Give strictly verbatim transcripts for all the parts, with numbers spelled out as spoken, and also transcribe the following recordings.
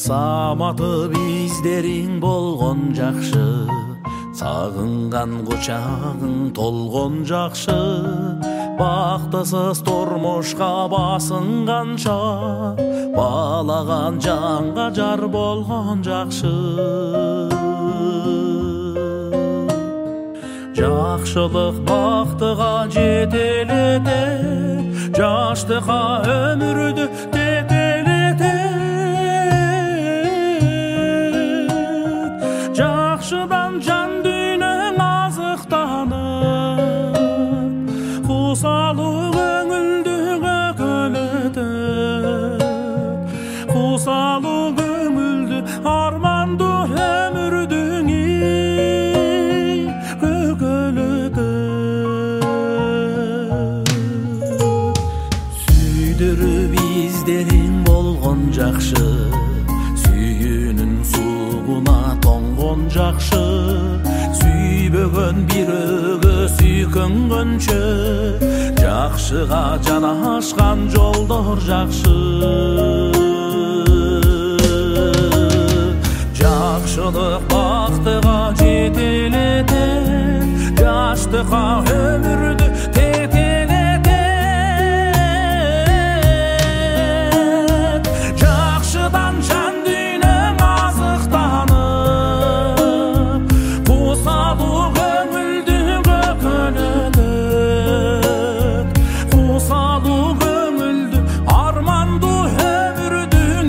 Саматы биздериң болгон жакшы, сагынган кучагың толгон жакшы. Бактысыз турмушка басынганча, балаган жанга жар болгон жакшы. Жакшылык бактыга жетелете, жаштыкка өмүрдү тетелете. Жакшыдан жан дүйнөң азыктанып, кусалуу көңүлдү көкөлөтөт. Кусалуу көңүлдү армандуу өмүрдүң биздерин болгон жакшы, сүйүүнүн сугуна тоңгон жакшы. Сүйбөгөн бирөөгө сүйкөнгөнчө, жакшыга жанашкан жолдор жакшы. Жакшылык бактыга жетелете, жаштыкка өмүрдү тетелете. Жакшыдан жан дүйнөң азыктанып, кусалуу көңүлдү көкөлөтөт. Кусалуу көңүлдү армандуу өмүрдүң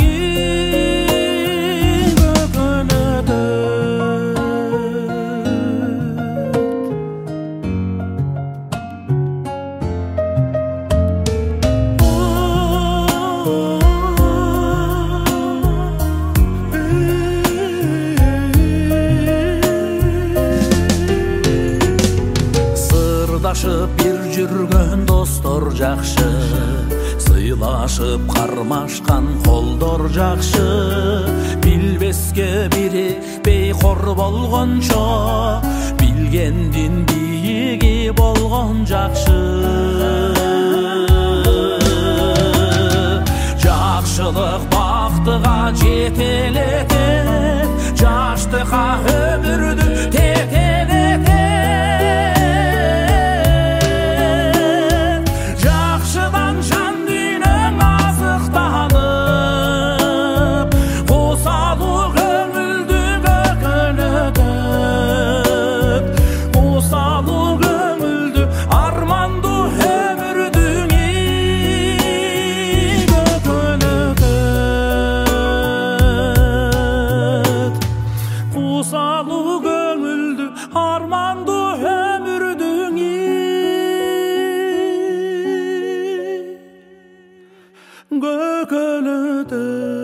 бир жүргөн достор жакшы, сыйлашып кармашкан колдор жакшы. Билбеске бирикпей кор болгончо, билгендин бийиги болгон жакшы. Жакшылык бактыга жетелете, жаштыкка өмүрдү тетелете. Кусалуу көңүлдү армандуу өмүрдүң көкөлөтөт.